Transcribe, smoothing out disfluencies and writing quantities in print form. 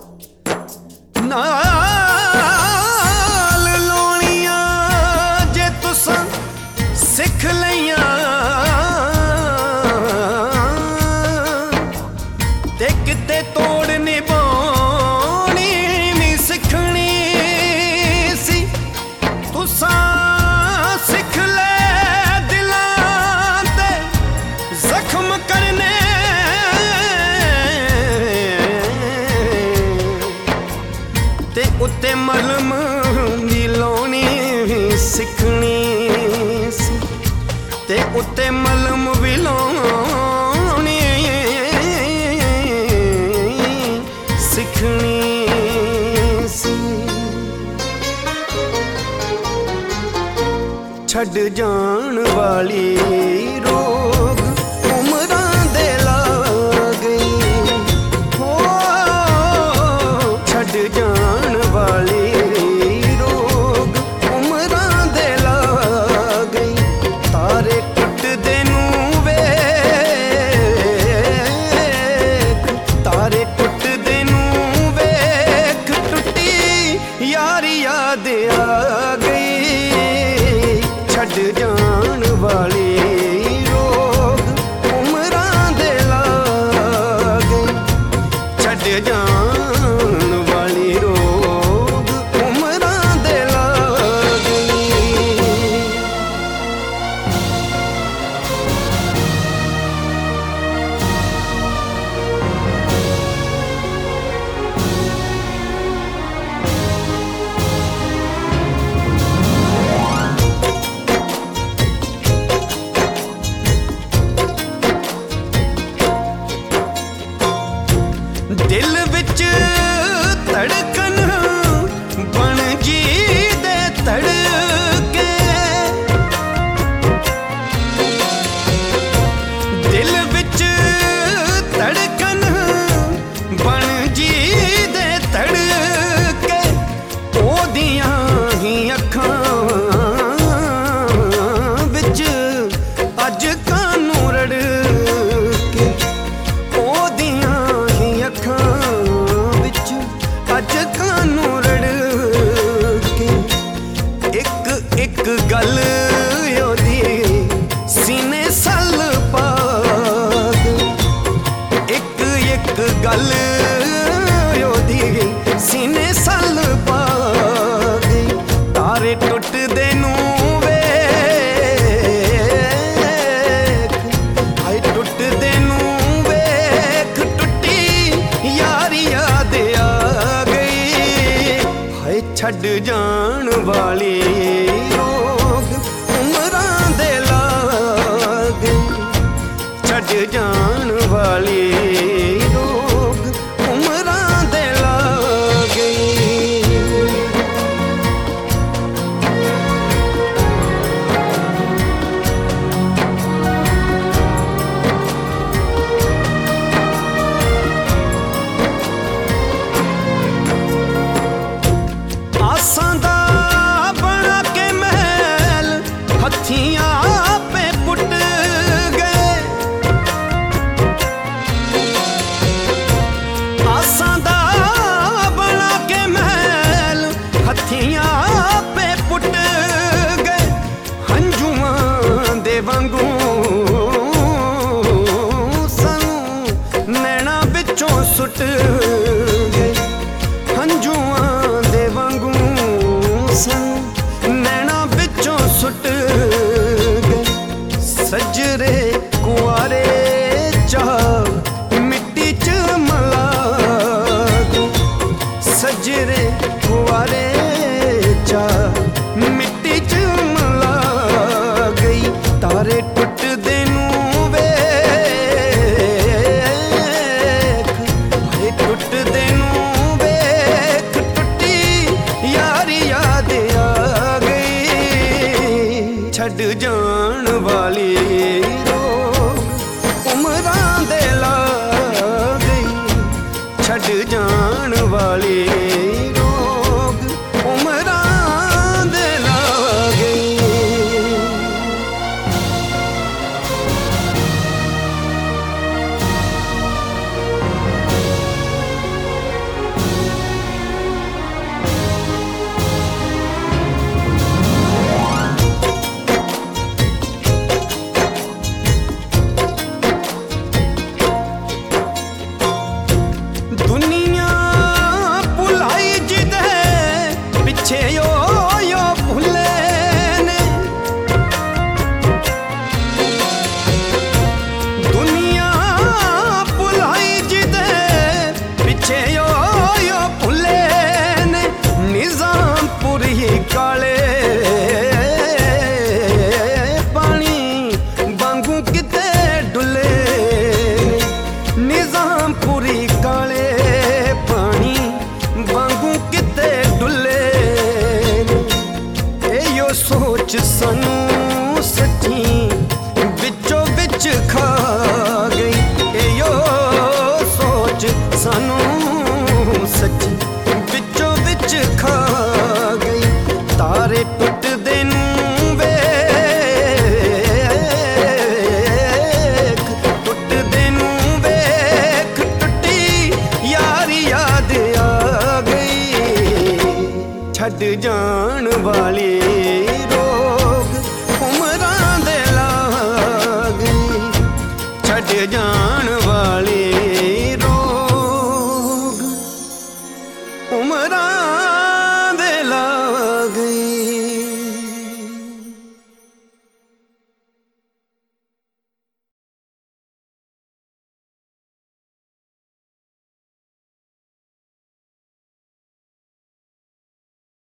नाल लाउणियां जे तुसां सिख लईयां ते किते तोड़ निभाउणी नी सिखणी सी। तुसां सिख ले दिलां ते जख्म करने ते उत्ते मलम दी लाउणी सिखणी सी ते उत्ते मलम भी लाउणी सिखणी सी। छड़ जान वाली रोग उमरां दे ला गई हो। छड़ जान वाली रोग उमरां दे ला गई। तारे टुटदे नूं वेख, तारे टुटदे नूं वेख टुटी यारी याद आ गई। छड़ जान वाली रोग उमरां दे ला गई। छड़ जान वाली रोग उमरां दे ला गई। दिल विच धड़कन बन जी दे धड़के। दिल विच धड़कन बन जी दे धड़के। ओदियां ही अखां विच अज कानूं रड़के। ओदियां ही अखां विच अज कानूं रड़के। एक एक गल ओदी सीने सल पा गई। एक एक गल ओदी सीने सल पा गई। तारे टुटदे नूं वेख, हाय टुटदे नूं वेख टुटी यारी याद आ गई। हाय छड़ जान वाली रोग उमरां दे ला गई। छड़ जान वाली रोग उमरां दे ला गई। आसां दा बना के महल हत्थियां पे पुट गए। आसां दा बना के महल हत्थियां पे पुट गए। हंजुआं दे वांगू सानूं नैना विचों सुट गए। हंजुआं दे वांगू सानूं नैना विचों सुट गए। सजरे कुआरे चाह मिट्टी च मला गए। सजरे कुआरे चाह मिट्टी च मला गई। तारे टुटदे नूं वेख, हाय टुटदे नूं वेख टुटी यारी याद आ गई। छड़ जान वाली रोग उमरां दे ला गई। छड़ जान वाली रोग उमरां दे ला गई। यो भुले ने निजामपुर ही काले पानी वांगू किते डुले निजामपुरी काले पानी वांगू किते डुले यो सोच सानू सच्ची विचों विच खा गई यो सोच सानू सच्ची विचों विच खा गई तारे टुटदे नूं वेख टुटदे नूं वेख टुटी यारी याद आ गई छड्ड जाण वाली